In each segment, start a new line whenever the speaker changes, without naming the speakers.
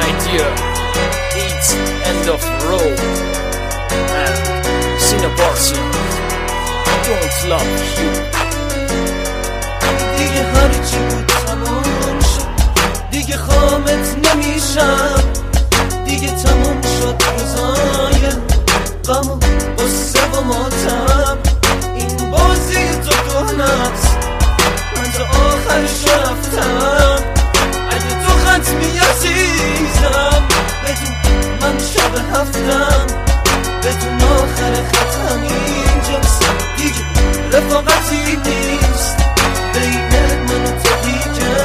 my dear, it's end of road. And Sinabarsi, I don't love you.
دیگه هرچی بود تمام شد، دیگه خامت نمیشم، دیگه تمام شد روزای غم و غصه و ماتم. این بازی تو کهنه‌ست، من تا آخرش رفتم. اگه تو ختمی عزیزم، بدون من شب هفتم، بدون آخر ختم اینجاست. دیگه رفاقتی نیست بین من و تو، دیگه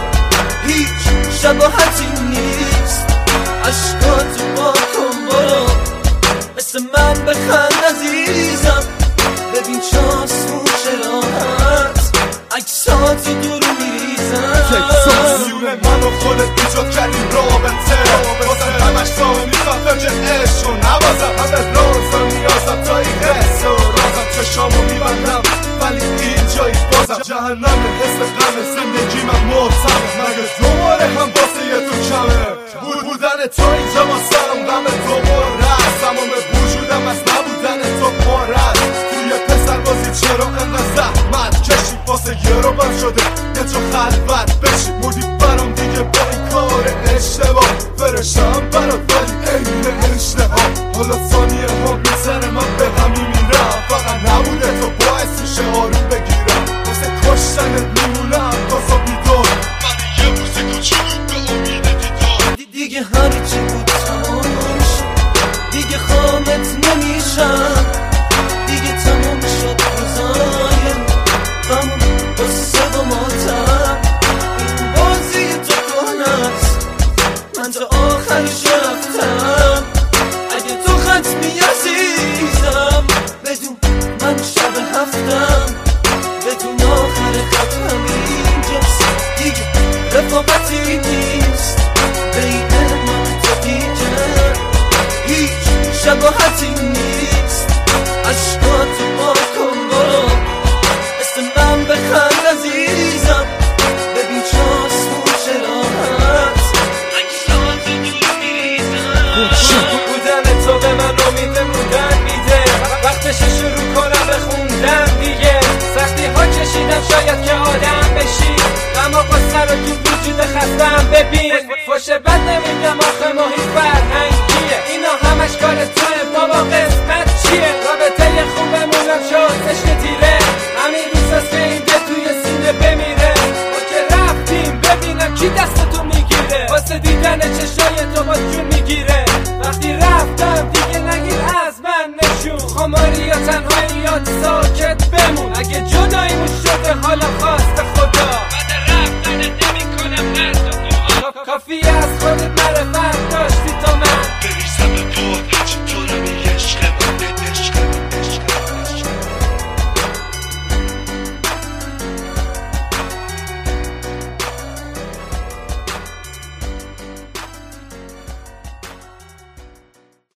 هیچ شباهتی نیست. عشقاتو با کن برو، مثل من بخند عزیزم. ببین چاسون شراحت، عکساتو دور میریزم.
میونه من و خودت ایجاد کردیم رابطه، واسه همش سامه میخواد که عشق و نبازم. همه رازم نیازم تا این قصه و رازم، چشامو میبندم ولی اینجایی بازم. جهنم حس غم زندگی من مرتبه، مگه دوباره هم واسه یه تو کمه. بودن تو اینجا واسم غم دوباره است، تمام وجودم از نبودن تو پاره است. توی پسر بازی چرا انقدر زحمت کشی، واسه یه رو بر شده یه تو خلوت بشی. مردی برام دیگه با این کار اشتباه، فرشتم برات ولی این اشتباه. حالا ثانیه ها میزنه من به غمی میرم، فقط نبوده تو باعث میشه آروم بگیرم. واسه کشتنت میمونم تازا بیدار، من یه روز کوچولو به امید دیدار.
دیگه هرچی بود تمام شد، دیگه خامت نمیشم، دیگه تمام شد روزای غم و غصه و ماتم. این بازی تو کهنه‌ست، من تا آخرش رفتم. اگه تو ختمی عزیزم، بدون من شب هفتم، بدون آخر ختم اینجاست. دیگه رفاقتی نیست بین من و تو، دیگه هیچ شباهتی نیست. عشقاتو با کن برو، مثل من بخند عزیزم. ببین چاسمون شراحت، عکساتو دور میریزم. بودن تو به من امید بودن میده، وقتش شروع کنم بخوندن دیگه. سختی ها کشیدم شاید که آدم بشی، غم و غصه رو تو وجود خستم ببین. فوش بد نمیگم آخه محیط فرهنگیه، اینا همش کار توه بابا، قسمت چیه؟ رابطه خوبمونم شد عشق تیره، همین روز که این ده توی سینه بمیره. ما که رفتیم ببینم کی دستتو میگیره، واسه دیدن چشای تو با جون